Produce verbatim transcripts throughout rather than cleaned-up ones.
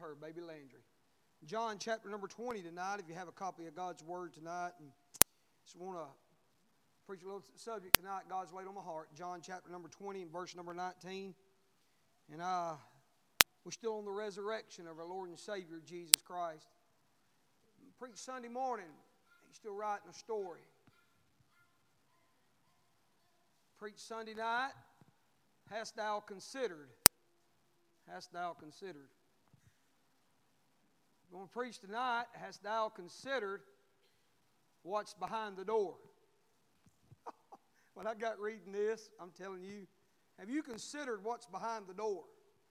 her, Baby Landry. John chapter number twenty tonight, if you have a copy of God's Word tonight. And just want to preach a little subject tonight God's laid on my heart. John chapter number twenty and verse number nineteen. And uh, we're still on the resurrection of our Lord and Savior, Jesus Christ. Preached Sunday morning. He's still writing a story. Preached Sunday night. Hast thou considered? Hast thou considered? I'm going to preach tonight. Hast thou considered what's behind the door? When I got reading this, I'm telling you, have you considered what's behind the door?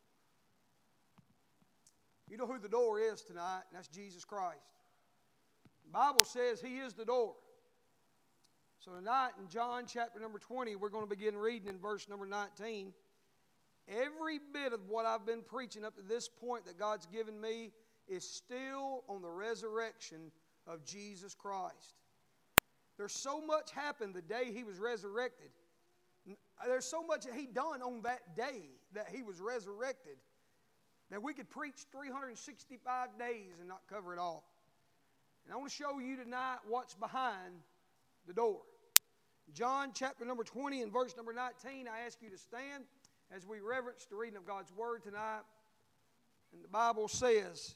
You know who the door is tonight, and that's Jesus Christ. The Bible says He is the door. So tonight in John chapter number twenty, we're going to begin reading in verse number nineteen. Every bit of what I've been preaching up to this point that God's given me is still on the resurrection of Jesus Christ. There's so much happened the day He was resurrected. There's so much that He done on that day that He was resurrected that we could preach three hundred sixty-five days and not cover it all. And I want to show you tonight what's behind the door. John chapter number twenty and verse number nineteen, I ask you to stand as we reverence the reading of God's Word tonight. And the Bible says,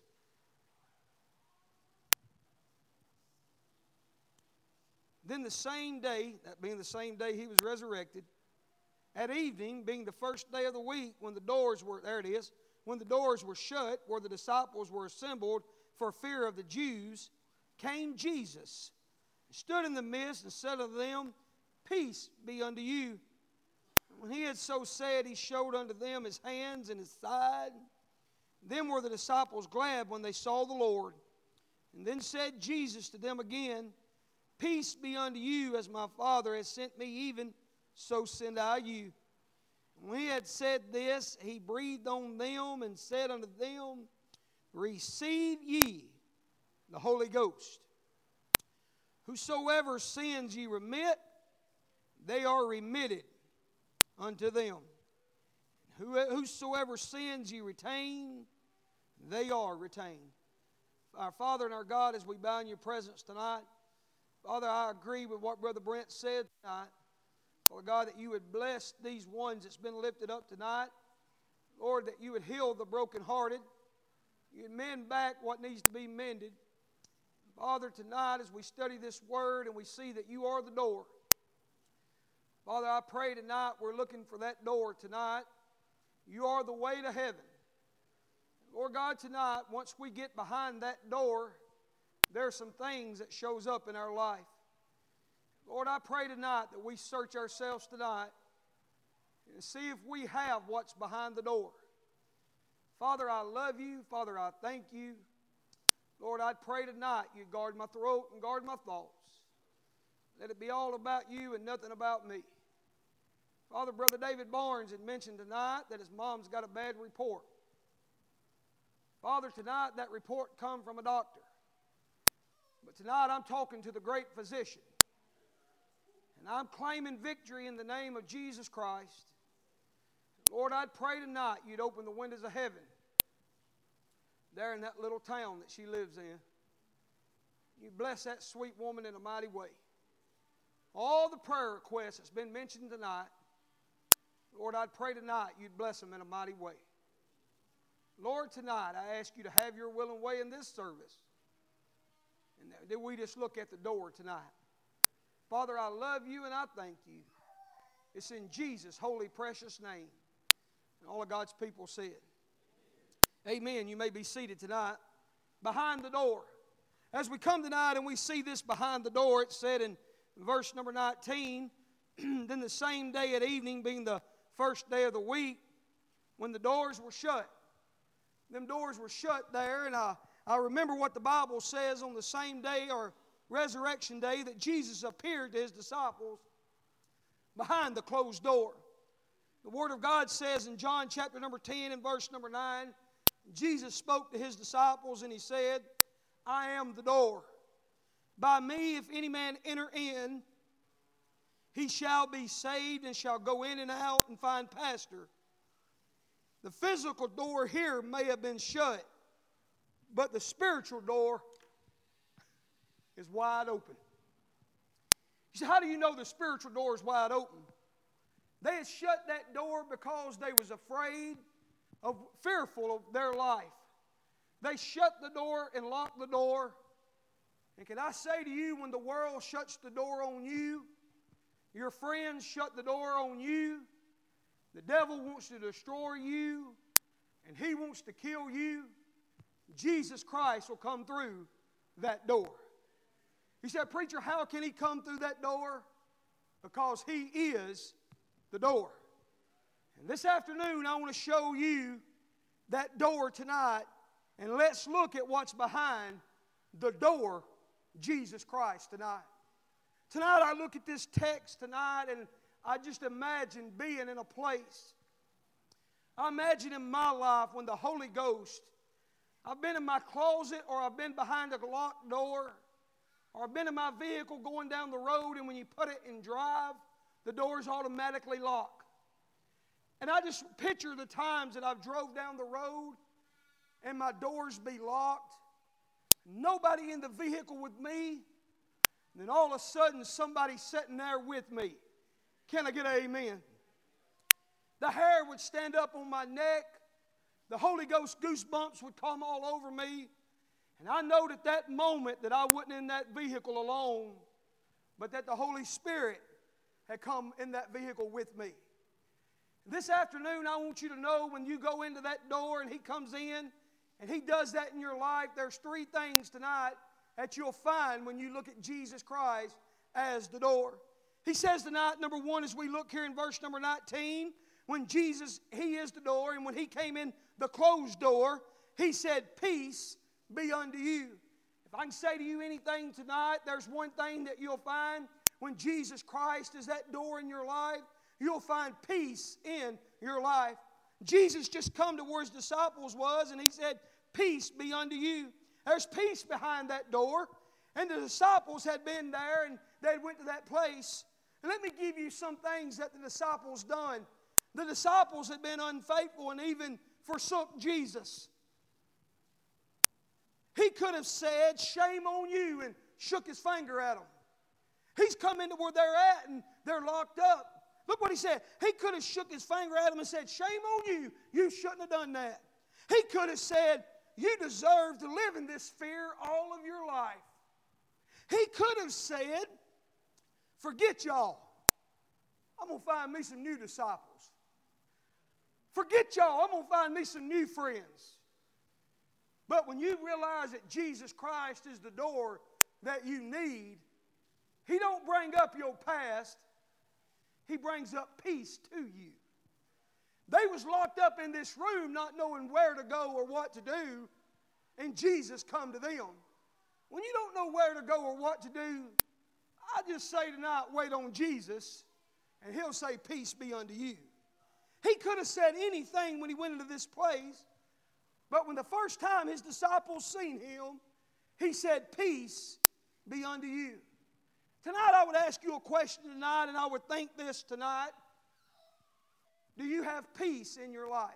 then the same day, that being the same day He was resurrected, at evening, being the first day of the week, when the doors were, there it is, when the doors were shut, where the disciples were assembled for fear of the Jews, came Jesus, stood in the midst, and said unto them, Peace be unto you. And when He had so said, He showed unto them His hands and His side. Then were the disciples glad when they saw the Lord. And then said Jesus to them again, Peace be unto you, as my Father has sent me, even so send I you. And when He had said this, He breathed on them and said unto them, Receive ye the Holy Ghost. Whosoever sins ye remit, they are remitted unto them. Whosoever sins ye retain, they are retained. Our Father and our God, as we bow in your presence tonight, Father, I agree with what Brother Brent said tonight. Father God, that you would bless these ones that's been lifted up tonight. Lord, that you would heal the brokenhearted. You would mend back what needs to be mended. Father, tonight as we study this word and we see that you are the door. Father, I pray tonight we're looking for that door tonight. You are the way to heaven. Lord God, tonight, once we get behind that door, there are some things that shows up in our life. Lord, I pray tonight that we search ourselves tonight and see if we have what's behind the door. Father, I love you. Father, I thank you. Lord, I pray tonight you guard my throat and guard my thoughts. Let it be all about you and nothing about me. Father, Brother David Barnes had mentioned tonight that his mom's got a bad report. Father, tonight that report come from a doctor. But tonight I'm talking to the great physician. And I'm claiming victory in the name of Jesus Christ. Lord, I'd pray tonight you'd open the windows of heaven there in that little town that she lives in. You bless that sweet woman in a mighty way. All the prayer requests that's been mentioned tonight, Lord, I'd pray tonight you'd bless them in a mighty way. Lord, tonight I ask you to have your will and way in this service. And then we just look at the door tonight. Father, I love you and I thank you. It's in Jesus' holy, precious name. And all of God's people said, amen. You may be seated tonight. Behind the door. As we come tonight and we see this behind the door, it said in verse number nineteen, then the same day at evening, being the first day of the week, when the doors were shut. Them doors were shut there, and I, I remember what the Bible says on the same day or resurrection day that Jesus appeared to His disciples behind the closed door. The Word of God says in John chapter number ten and verse number nine, Jesus spoke to His disciples and He said, I am the door. By me, if any man enter in, he shall be saved and shall go in and out and find pasture. The physical door here may have been shut, but the spiritual door is wide open. You say, how do you know the spiritual door is wide open? They had shut that door because they was afraid of, fearful of their life. They shut the door and locked the door. And can I say to you, when the world shuts the door on you, your friends shut the door on you, the devil wants to destroy you, and he wants to kill you, Jesus Christ will come through that door. He said, preacher, how can he come through that door? Because he is the door. And this afternoon, I want to show you that door tonight, and let's look at what's behind the door, Jesus Christ, tonight. Tonight, I look at this text tonight, and I just imagine being in a place. I imagine in my life when the Holy Ghost, I've been in my closet, or I've been behind a locked door, or I've been in my vehicle going down the road, and when you put it in drive, the doors automatically lock. And I just picture the times that I've drove down the road and my doors be locked, nobody in the vehicle with me, and then all of a sudden somebody sitting there with me. Can I get an amen? The hair would stand up on my neck. The Holy Ghost goosebumps would come all over me. And I know at that moment that I wasn't in that vehicle alone, but that the Holy Spirit had come in that vehicle with me. This afternoon, I want you to know when you go into that door and He comes in and He does that in your life, there's three things tonight that you'll find when you look at Jesus Christ as the door. He says tonight, number one, as we look here in verse number nineteen, when Jesus, He is the door, and when He came in the closed door, He said, peace be unto you. If I can say to you anything tonight, there's one thing that you'll find when Jesus Christ is that door in your life, you'll find peace in your life. Jesus just come to where His disciples was, and He said, peace be unto you. There's peace behind that door. And the disciples had been there, and they went to that place. And let me give you some things that the disciples done. The disciples had been unfaithful and even forsook Jesus. He could have said, shame on you, and shook His finger at them. He's come into where they're at, and they're locked up. Look what He said. He could have shook His finger at them and said, shame on you. You shouldn't have done that. He could have said, you deserve to live in this fear all of your life. He could have said, forget y'all. I'm going to find me some new disciples. Forget y'all. I'm going to find me some new friends. But when you realize that Jesus Christ is the door that you need, He don't bring up your past. He brings up peace to you. They was locked up in this room not knowing where to go or what to do, and Jesus come to them. When you don't know where to go or what to do, I just say tonight, wait on Jesus, and He'll say, peace be unto you. He could have said anything when He went into this place, but when the first time His disciples seen Him, He said, peace be unto you. Tonight I would ask you a question tonight, and I would think this tonight. Do you have peace in your life?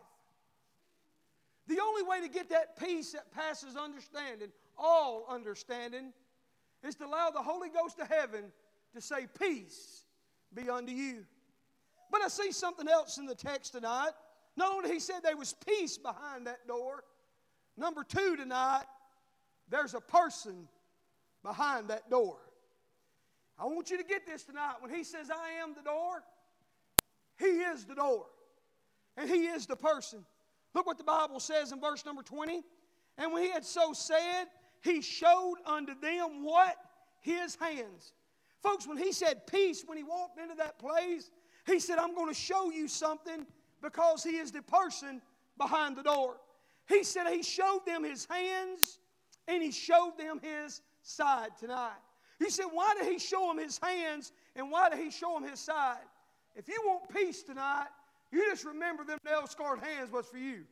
The only way to get that peace that passes understanding, all understanding, is to allow the Holy Ghost of heaven to say, peace be unto you. But I see something else in the text tonight. Not only He said there was peace behind that door, number two tonight, there's a person behind that door. I want you to get this tonight. When He says, I am the door, He is the door. And He is the person. Look what the Bible says in verse number twenty. And when He had so said, He showed unto them what? His hands. Folks, when He said peace, when He walked into that place, He said, I'm going to show you something, because He is the person behind the door. He said He showed them His hands, and He showed them His side tonight. You said, why did He show them His hands, and why did He show them His side? If you want peace tonight, you just remember them nail-scarred hands was for you.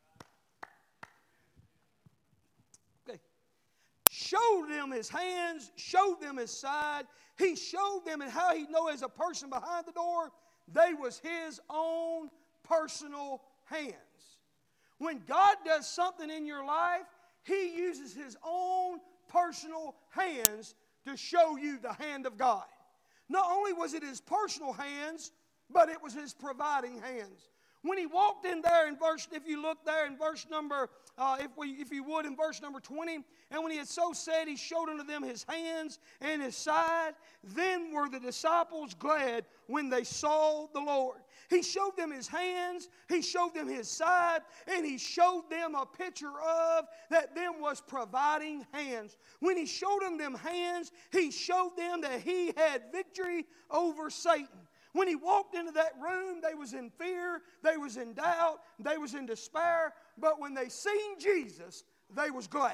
Okay. Showed them His hands, showed them His side. He showed them and how He know as a person behind the door, they was His own personal hands. When God does something in your life, He uses His own personal hands to show you the hand of God. Not only was it His personal hands, but it was His providing hands. When He walked in there in verse, if you look there in verse number, uh, if we, if you would, in verse number twenty, and when He had so said, He showed unto them His hands and His side. Then were the disciples glad when they saw the Lord. He showed them His hands, He showed them His side, and He showed them a picture of that them was providing hands. When He showed them them hands, He showed them that He had victory over Satan. When He walked into that room, they was in fear, they was in doubt, they was in despair. But when they seen Jesus, they was glad.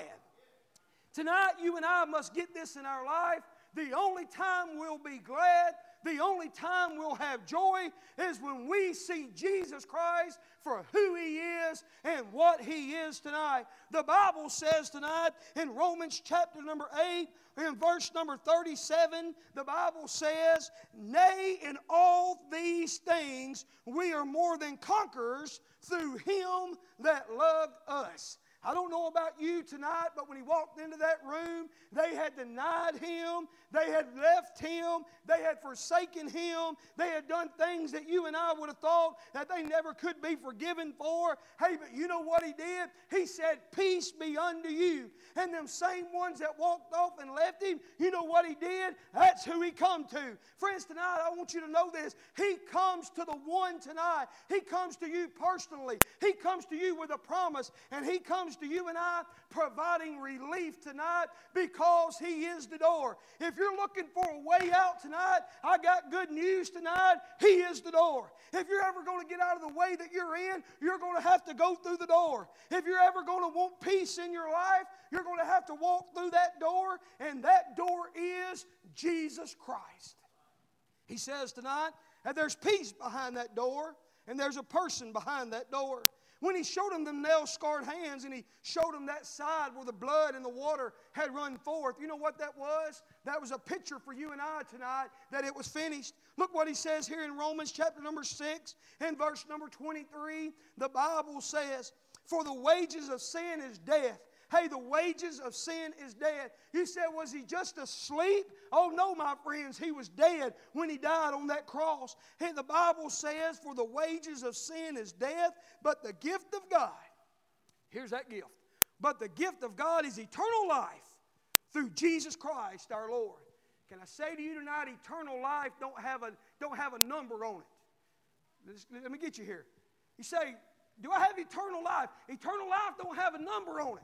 Tonight, you and I must get this in our life. The only time we'll be glad, the only time we'll have joy is when we see Jesus Christ for who He is and what He is tonight. The Bible says tonight in Romans chapter number eight, in verse number thirty-seven, the Bible says, "Nay, in all these things we are more than conquerors through Him that loved us." I don't know about you tonight, but when He walked into that room, they had denied Him, they had left Him, they had forsaken Him, they had done things that you and I would have thought that they never could be forgiven for. Hey, but you know what He did? He said, "Peace be unto you." And them same ones that walked off and left Him, you know what He did? That's who He come to. Friends, tonight I want you to know this. He comes to the one tonight. He comes to you personally. He comes to you with a promise, and He comes to you and I providing relief tonight because He is the door. If you're looking for a way out tonight, I got good news tonight. He is the door. If you're ever going to get out of the way that you're in, you're going to have to go through the door. If you're ever going to want peace in your life, you're going to have to walk through that door, and that door is Jesus Christ. He says tonight that there's peace behind that door, and there's a person behind that door. When He showed them them nail-scarred hands, and He showed them that side where the blood and the water had run forth, you know what that was? That was a picture for you and I tonight that it was finished. Look what He says here in Romans chapter number six and verse number twenty-three. The Bible says, "For the wages of sin is death." Hey, the wages of sin is death. You said, was He just asleep? Oh no, my friends, He was dead when He died on that cross. Hey, the Bible says, "For the wages of sin is death, but the gift of God," here's that gift, "but the gift of God is eternal life through Jesus Christ our Lord." Can I say to you tonight, eternal life don't have a, don't have a number on it. Let me get you here. You say, do I have eternal life? Eternal life don't have a number on it.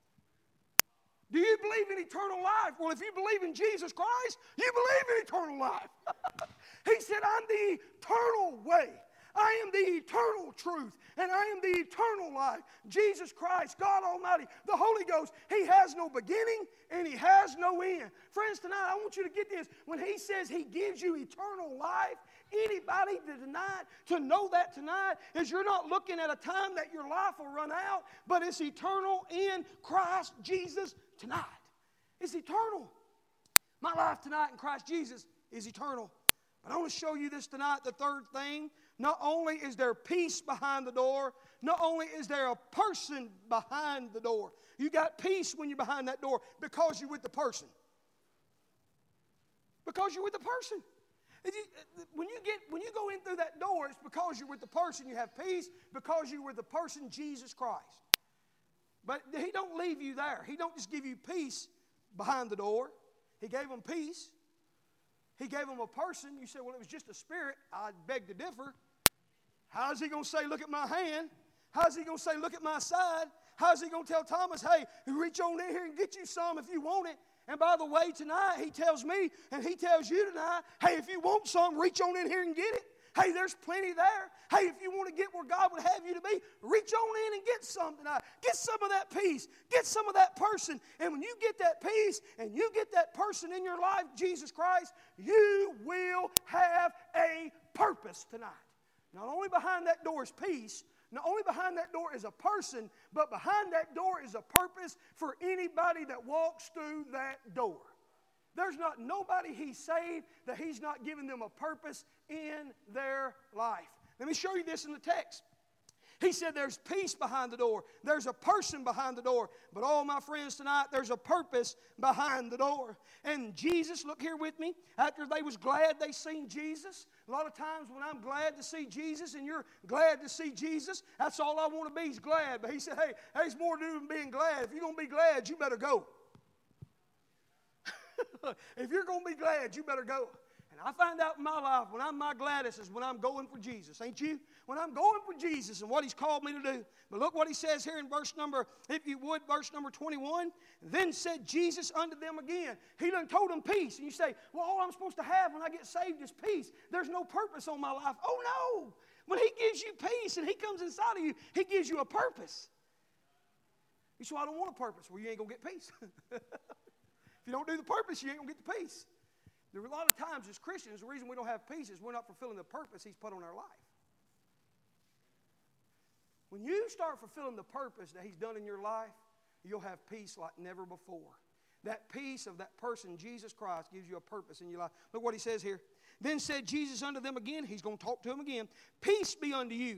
Do you believe in eternal life? Well, if you believe in Jesus Christ, you believe in eternal life. He said, "I'm the eternal way. I am the eternal truth, and I am the eternal life." Jesus Christ, God Almighty, the Holy Ghost, He has no beginning and He has no end. Friends, tonight I want you to get this. When He says He gives you eternal life, anybody to tonight, to know that tonight, is you're not looking at a time that your life will run out, but it's eternal in Christ Jesus tonight. It's eternal. My life tonight in Christ Jesus is eternal. But I want to show you this tonight, the third thing. Not only is there peace behind the door, not only is there a person behind the door. You got peace when you're behind that door because you're with the person. Because you're with the person. You, when you get when you go in through that door, it's because you're with the person. You have peace because you're with the person, Jesus Christ. But He don't leave you there. He don't just give you peace behind the door. He gave them peace. He gave them a person. You say, well, it was just a spirit. I beg to differ. How's He going to say, look at my hand? How's He going to say, look at my side? How's He going to tell Thomas, hey, reach on in here and get you some if you want it? And by the way, tonight, He tells me and He tells you tonight, hey, if you want some, reach on in here and get it. Hey, there's plenty there. Hey, if you want to get where God would have you to be, reach on in and get some tonight. Get some of that peace. Get some of that person. And when you get that peace and you get that person in your life, Jesus Christ, you will have a purpose tonight. Not only behind that door is peace, not only behind that door is a person, but behind that door is a purpose for anybody that walks through that door. There's not nobody He's saved that He's not giving them a purpose in their life. Let me show you this in the text. He said there's peace behind the door. There's a person behind the door. But all my friends tonight, there's a purpose behind the door. And Jesus, look here with me, after they was glad they seen Jesus. A lot of times when I'm glad to see Jesus and you're glad to see Jesus, that's all I want to be is glad. But he said, hey, there's more to do than being glad. If you're going to be glad, you better go. If you're going to be glad, you better go. And I find out in my life, when I'm my gladdest is when I'm going for Jesus, ain't you? When I'm going for Jesus and what He's called me to do. But look what He says here in verse number, if you would, verse number twenty-one. Then said Jesus unto them again. He done told them peace. And you say, well, all I'm supposed to have when I get saved is peace. There's no purpose on my life. Oh, no. When He gives you peace and He comes inside of you, He gives you a purpose. You say, well, I don't want a purpose. Well, you ain't going to get peace. If you don't do the purpose, you ain't going to get the peace. There are a lot of times as Christians, the reason we don't have peace is we're not fulfilling the purpose He's put on our life. When you start fulfilling the purpose that He's done in your life, you'll have peace like never before. That peace of that person, Jesus Christ, gives you a purpose in your life. Look what He says here. Then said Jesus unto them again, He's going to talk to them again, peace be unto you.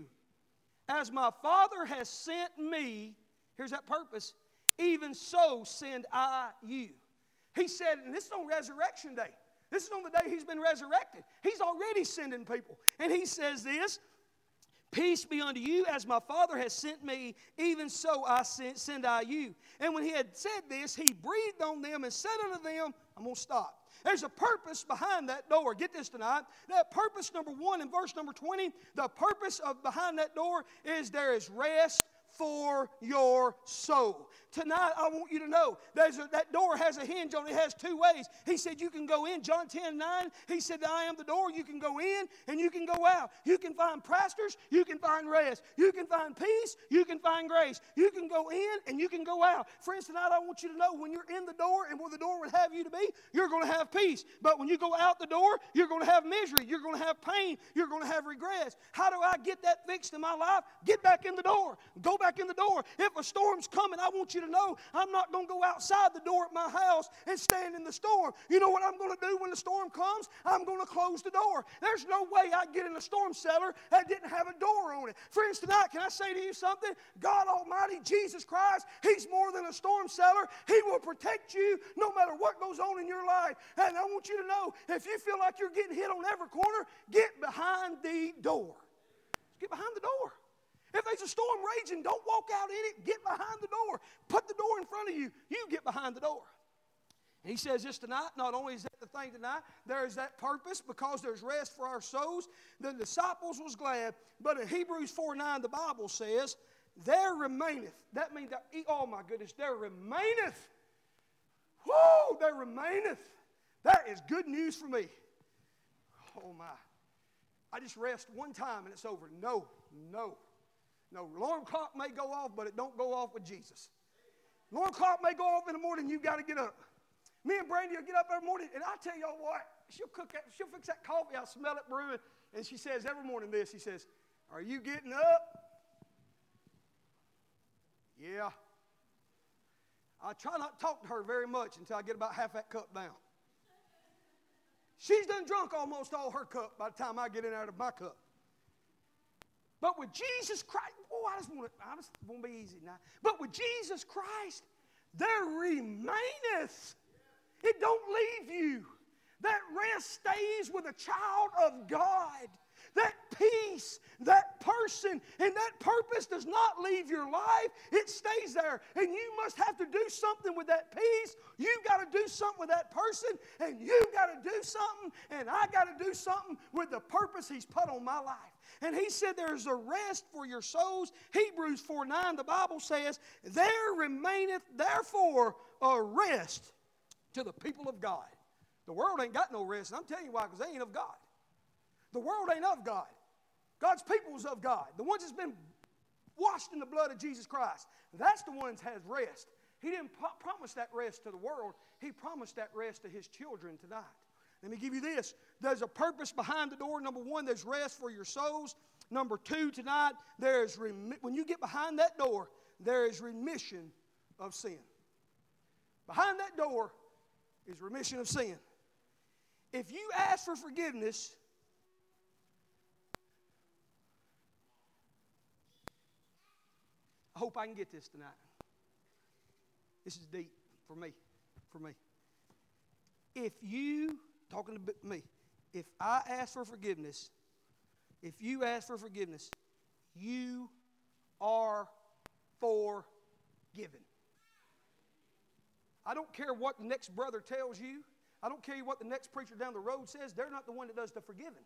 As my Father has sent me, here's that purpose, even so send I you. He said, and this is on Resurrection Day. This is on the day He's been resurrected. He's already sending people. And He says this, peace be unto you, as my Father has sent me, even so I send, send I you. And when He had said this, He breathed on them and said unto them, I'm going to stop. There's a purpose behind that door. Get this tonight. That purpose, number one, in verse number twenty, the purpose of behind that door is there is rest for your soul. Tonight, I want you to know there's a, that door has a hinge on it. It has two ways. He said you can go in. John ten nine, He said, I am the door. You can go in and you can go out. You can find pastors. You can find rest. You can find peace. You can find grace. You can go in and you can go out. Friends, tonight I want you to know when you're in the door and where the door would have you to be, you're going to have peace. But when you go out the door, you're going to have misery. You're going to have pain. You're going to have regrets. How do I get that fixed in my life? Get back in the door. Go back in the door. If a storm's coming, I want you to know I'm not going to go outside the door at my house and stand in the storm. You know what I'm going to do when the storm comes? I'm going to close the door. There's no way I get in a storm cellar that didn't have a door on it. Friends, tonight, can I say to you something? God Almighty, Jesus Christ, He's more than a storm cellar. He will protect you no matter what goes on in your life. And I want you to know, if you feel like you're getting hit on every corner, get behind the door. Get behind the door. If there's a storm raging, don't walk out in it. Get behind the door. Put the door in front of you. You get behind the door. And He says this tonight, not only is that the thing tonight, there is that purpose because there's rest for our souls. The disciples was glad, but in Hebrews four nine, the Bible says, there remaineth. That means, that, oh my goodness, there remaineth. Whoa, there remaineth. That is good news for me. Oh my. I just rest one time and it's over. No, no. No, alarm clock may go off, but it don't go off with Jesus. Alarm clock may go off in the morning, you've got to get up. Me and Brandy will get up every morning, and I tell y'all what, she'll cook that, she'll fix that coffee, I'll smell it brewing, and she says every morning this, she says, are you getting up? Yeah. I try not to talk to her very much until I get about half that cup down. She's done drunk almost all her cup by the time I get in out of my cup. But with Jesus Christ, oh, I just want to, I just want to be easy now. But with Jesus Christ, there remaineth. It don't leave you. That rest stays with a child of God. That peace, that person, and that purpose does not leave your life. It stays there. And you must have to do something with that peace. You've got to do something with that person. And you've got to do something. And I got to do something with the purpose He's put on my life. And He said there's a rest for your souls. Hebrews four nine, the Bible says, there remaineth therefore a rest to the people of God. The world ain't got no rest. And I'm telling you why, because they ain't of God. The world ain't of God. God's people is of God. The ones that's been washed in the blood of Jesus Christ. That's the ones that has rest. He didn't pro- promise that rest to the world. He promised that rest to His children tonight. Let me give you this. There's a purpose behind the door. Number one, there's rest for your souls. Number two, tonight, there's rem- when you get behind that door, there is remission of sin. Behind that door is remission of sin. If you ask for forgiveness, I hope I can get this tonight. This is deep for me. For me. If you, talking to me, if I ask for forgiveness, if you ask for forgiveness, you are forgiven. I don't care what the next brother tells you. I don't care what the next preacher down the road says. They're not the one that does the forgiving.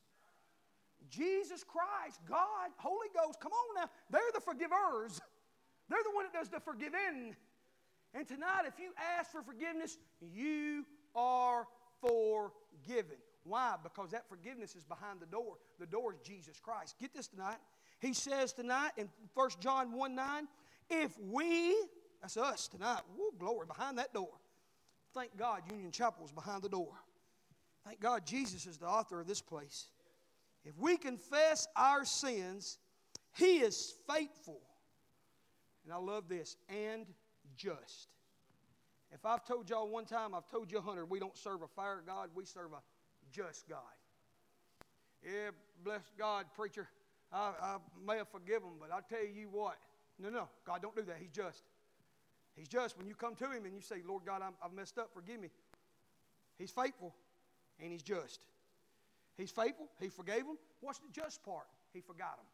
Jesus Christ, God, Holy Ghost, come on now. They're the forgivers. They're the one that does the forgiving. And tonight, if you ask for forgiveness, you are forgiven. Why? Because that forgiveness is behind the door. The door is Jesus Christ. Get this tonight. He says tonight in First John one nine, if we, that's us tonight, woo, glory, behind that door. Thank God Union Chapel is behind the door. Thank God Jesus is the author of this place. If we confess our sins, He is faithful. And I love this, and just. If I've told y'all one time, I've told you a hundred, we don't serve a fair God, we serve a just God. Yeah, bless God, preacher. I, I may have forgiven him, but I tell you what. No, no, God don't do that. He's just. He's just. When you come to Him and you say, Lord God, I'm, I've messed up, forgive me. He's faithful and He's just. He's faithful. He forgave him. What's the just part? He forgot him.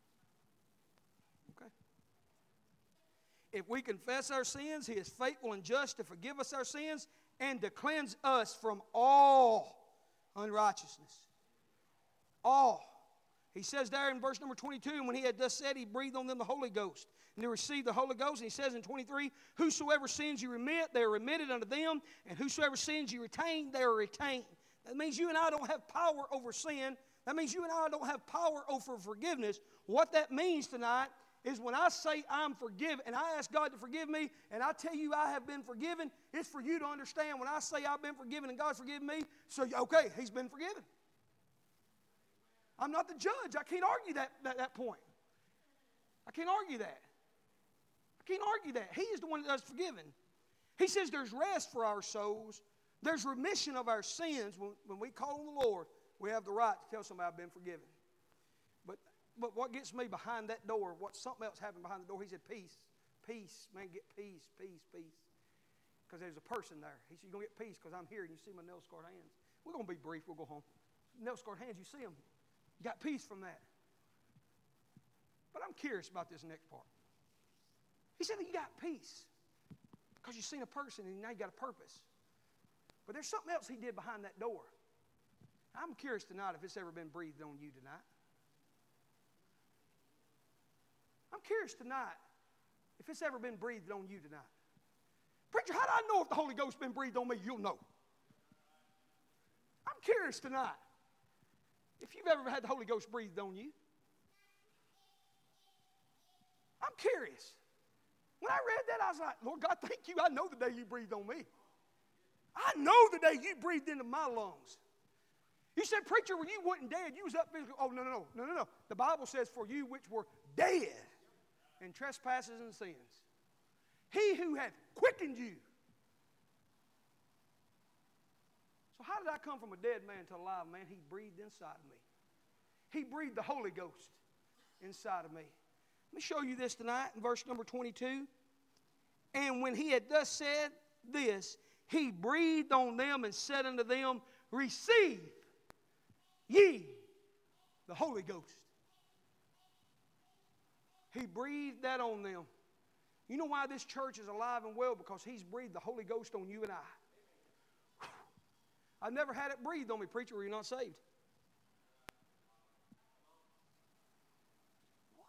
Okay? If we confess our sins, He is faithful and just to forgive us our sins and to cleanse us from all unrighteousness. All. He says there in verse number twenty-two, and when He had thus said, He breathed on them the Holy Ghost. And they received the Holy Ghost. And He says in twenty-three, whosoever sins you remit, they are remitted unto them. And whosoever sins you retain, they are retained. That means you and I don't have power over sin. That means you and I don't have power over forgiveness. What that means tonight is when I say I'm forgiven and I ask God to forgive me and I tell you I have been forgiven, it's for you to understand when I say I've been forgiven and God's forgiven me, so okay, He's been forgiven. I'm not the judge. I can't argue that, that, that point. I can't argue that. I can't argue that. He is the one that does forgiving. He says there's rest for our souls. There's remission of our sins. When, when we call on the Lord, we have the right to tell somebody I've been forgiven. But, but what gets me behind that door, what something else happened behind the door, He said, peace, peace, man, get peace, peace, peace. Because there's a person there. He said, you're going to get peace because I'm here and you see my nail-scarred hands. We're going to be brief. We'll go home. Nail-scarred hands, you see them. You got peace from that. But I'm curious about this next part. He said that you got peace because you've seen a person and now you got a purpose. But there's something else He did behind that door. I'm curious tonight if it's ever been breathed on you tonight. I'm curious tonight if it's ever been breathed on you tonight. Preacher, how do I know if the Holy Ghost's been breathed on me? You'll know. I'm curious tonight if you've ever had the Holy Ghost breathed on you. I'm curious. When I read that, I was like, Lord God, thank you. I know the day you breathed on me. I know the day you breathed into my lungs. You said, preacher, when you wasn't dead, you was up physically. Oh, no, no, no, no, no, no. The Bible says, for you which were dead in trespasses and sins, He who hath quickened you. So how did I come from a dead man to a live man? He breathed inside of me. He breathed the Holy Ghost inside of me. Let me show you this tonight in verse number twenty-two. And when He had thus said this, He breathed on them and said unto them, receive ye the Holy Ghost. He breathed that on them. You know why this church is alive and well? Because He's breathed the Holy Ghost on you and I. I've never had it breathed on me, preacher, or you're not saved. What?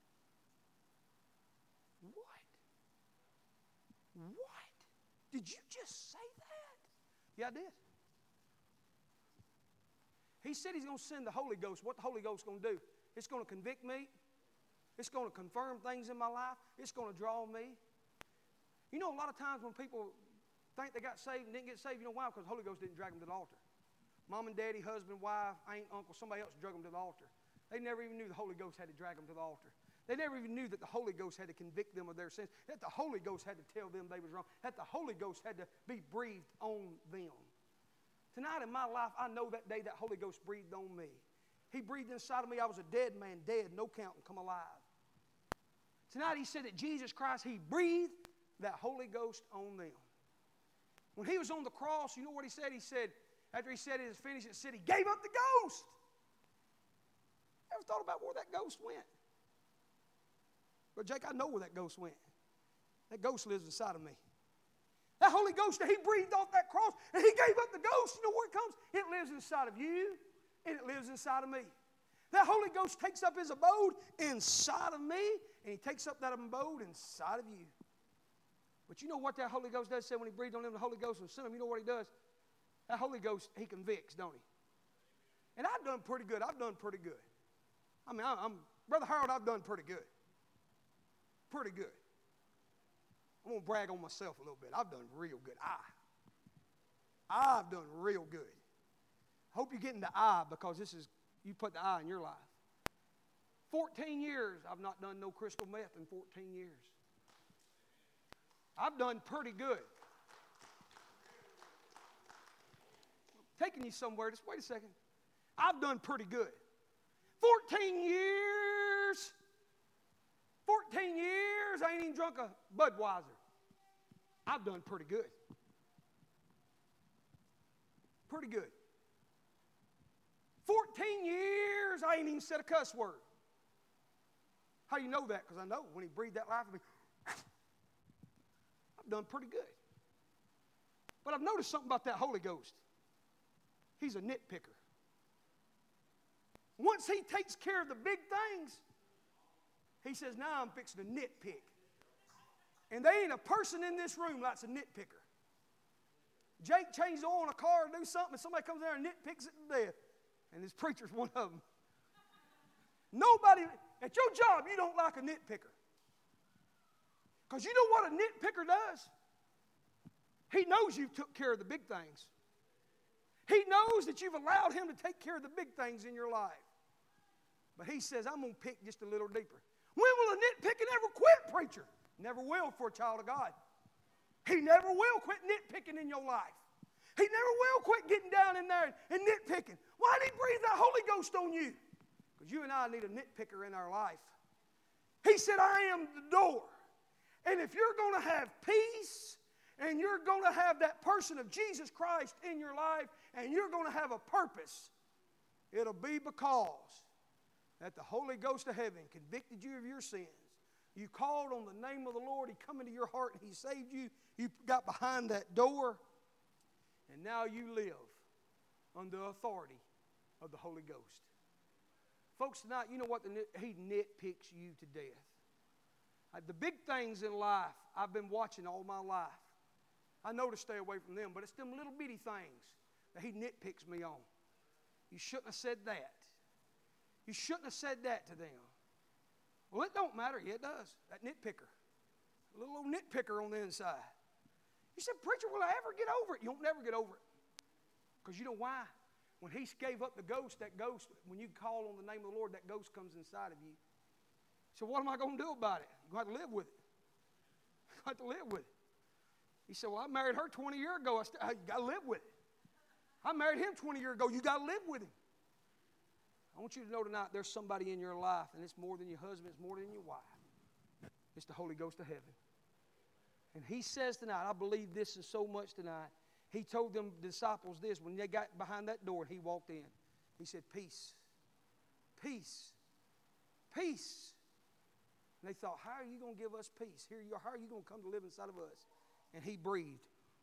What? What? Did you just say that? Yeah, I did. He said He's going to send the Holy Ghost. What the Holy Ghost is going to do? It's going to convict me. It's going to confirm things in my life. It's going to draw me. You know, a lot of times when people think they got saved and didn't get saved, you know why? Because the Holy Ghost didn't drag them to the altar. Mom and daddy, husband, wife, aunt, uncle, somebody else drug them to the altar. They never even knew the Holy Ghost had to drag them to the altar. They never even knew that the Holy Ghost had to convict them of their sins, that the Holy Ghost had to tell them they was wrong, that the Holy Ghost had to be breathed on them. Tonight in my life, I know that day that Holy Ghost breathed on me. He breathed inside of me. I was a dead man, dead, no counting, come alive. Tonight he said that Jesus Christ, he breathed that Holy Ghost on them. When he was on the cross, you know what he said? He said, after he said it was finished, it said he gave up the ghost. Ever thought about where that ghost went? But Jake, I know where that ghost went. That ghost lives inside of me. That Holy Ghost that he breathed off that cross and he gave up the ghost, you know where it comes? It lives inside of you and it lives inside of me. That Holy Ghost takes up his abode inside of me and he takes up that abode inside of you. But you know what that Holy Ghost does? Say when he breathed on them, the Holy Ghost and sent them, you know what he does? That Holy Ghost, he convicts, don't he? And I've done pretty good. I've done pretty good. I mean, I'm, Brother Harold, I've done pretty good. Pretty good. I'm going to brag on myself a little bit. I've done real good. I. I've done real good. I hope you're getting the I because this is, you put the I in your life. fourteen years, I've not done no crystal meth in fourteen years. I've done pretty good. Taking you somewhere, just wait a second. I've done pretty good. fourteen years. fourteen years, I ain't even drunk a Budweiser. I've done pretty good. Pretty good. fourteen years, I ain't even said a cuss word. How do you know that? Because I know when he breathed that life in me, I've done pretty good. But I've noticed something about that Holy Ghost. He's a nitpicker. Once he takes care of the big things, he says, now I'm fixing to nitpick. And there ain't a person in this room that's a nitpicker. Jake changed the oil in a car and do something, and somebody comes there and nitpicks it to death. And this preacher's one of them. Nobody, at your job, you don't like a nitpicker. Because you know what a nitpicker does? He knows you took care of the big things. He knows that you've allowed him to take care of the big things in your life. But he says, I'm going to pick just a little deeper. When will a nitpicking ever quit, preacher? Never will for a child of God. He never will quit nitpicking in your life. He never will quit getting down in there and nitpicking. Why did he breathe that Holy Ghost on you? Because you and I need a nitpicker in our life. He said, I am the door. And if you're going to have peace and you're going to have that person of Jesus Christ in your life and you're going to have a purpose, it'll be because that the Holy Ghost of heaven convicted you of your sins. You called on the name of the Lord. He come into your heart and he saved you. You got behind that door. And now you live under the authority of the Holy Ghost. Folks, tonight, you know what? The nit, he nitpicks you to death. Uh, the big things in life, I've been watching all my life. I know to stay away from them, but it's them little bitty things that he nitpicks me on. You shouldn't have said that. You shouldn't have said that to them. Well, it don't matter. Yeah, it does. That nitpicker. A little old nitpicker on the inside. You said, preacher, will I ever get over it? You won't never get over it. Because you know why? When he gave up the ghost, that ghost, when you call on the name of the Lord, that ghost comes inside of you. So what am I going to do about it? I'm going to have to live with it. I'm going to have to live with it. He said, well, I married her twenty years ago. I, st- I got to live with it. I married him twenty years ago. You got to live with him. I want you to know tonight there's somebody in your life, and it's more than your husband, it's more than your wife. It's the Holy Ghost of heaven. And he says tonight, I believe this is so much tonight. He told them disciples this when they got behind that door and he walked in. He said, peace, peace, peace. And they thought, how are you going to give us peace? Here you are. How are you going to come to live inside of us? And he breathed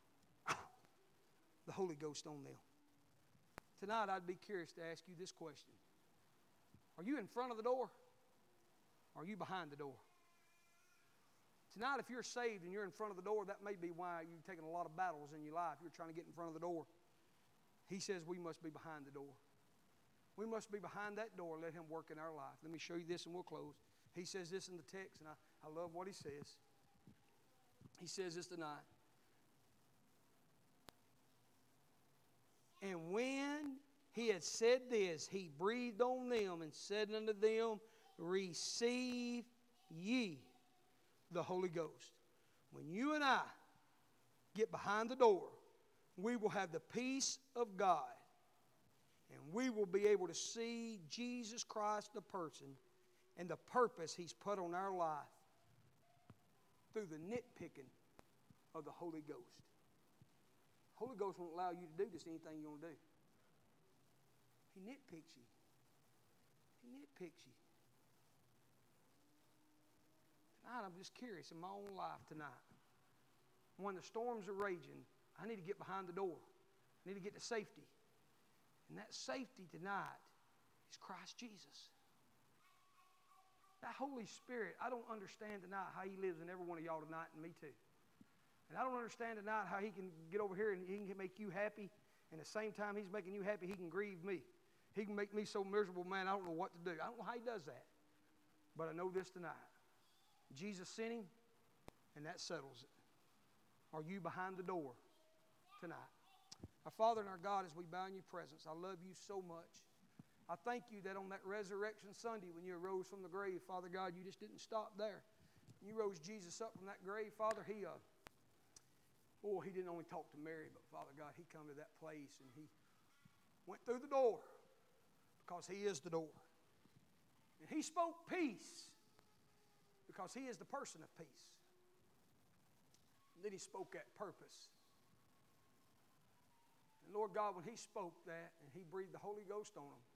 the Holy Ghost on them. Tonight, I'd be curious to ask you this question. Are you in front of the door? Or are you behind the door? Tonight, if you're saved and you're in front of the door, that may be why you've taken a lot of battles in your life. You're trying to get in front of the door. He says we must be behind the door. We must be behind that door and let him work in our life. Let me show you this and we'll close. He says this in the text, and I, I love what he says. He says this tonight. And when he had said this, he breathed on them and said unto them, receive ye the Holy Ghost. When you and I get behind the door, we will have the peace of God. And we will be able to see Jesus Christ, the person, and the purpose he's put on our life through the nitpicking of the Holy Ghost. Holy Ghost won't allow you to do just anything you want to do. He nitpicks you. He nitpicks you. Tonight, I'm just curious in my own life tonight. When the storms are raging, I need to get behind the door. I need to get to safety. And that safety tonight is Christ Jesus. That Holy Spirit, I don't understand tonight how He lives in every one of y'all tonight, and me too. And I don't understand tonight how He can get over here and He can make you happy, and at the same time He's making you happy, He can grieve me. He can make me so miserable, man, I don't know what to do. I don't know how He does that. But I know this tonight. Jesus sent Him, and that settles it. Are you behind the door tonight? Our Father and our God, as we bow in your presence, I love you so much. I thank you that on that resurrection Sunday when you arose from the grave, Father God, you just didn't stop there. You rose Jesus up from that grave, Father. He, uh, oh, He didn't only talk to Mary, but Father God, He come to that place and He went through the door because He is the door. And He spoke peace because He is the person of peace. And then He spoke that purpose. And Lord God, when He spoke that and He breathed the Holy Ghost on them,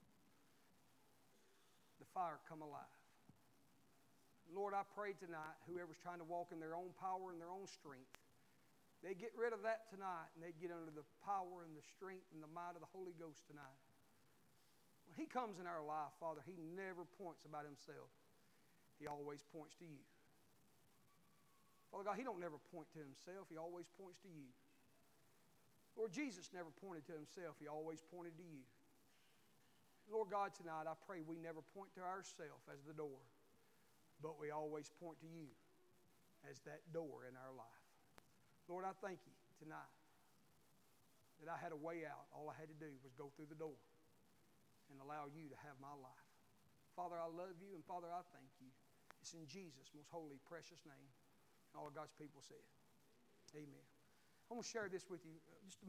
the fire come alive. Lord, I pray tonight, whoever's trying to walk in their own power and their own strength, they get rid of that tonight and they get under the power and the strength and the might of the Holy Ghost tonight. When He comes in our life, Father, He never points about Himself. He always points to you. Father God, He don't never point to Himself. He always points to you. Lord, Jesus never pointed to Himself. He always pointed to you. Lord God, tonight I pray we never point to ourselves as the door, but we always point to you as that door in our life. Lord, I thank you tonight that I had a way out. All I had to do was go through the door and allow you to have my life. Father, I love you, and Father, I thank you. It's in Jesus' most holy, precious name. All of God's people said, amen. I want to share this with you. Just a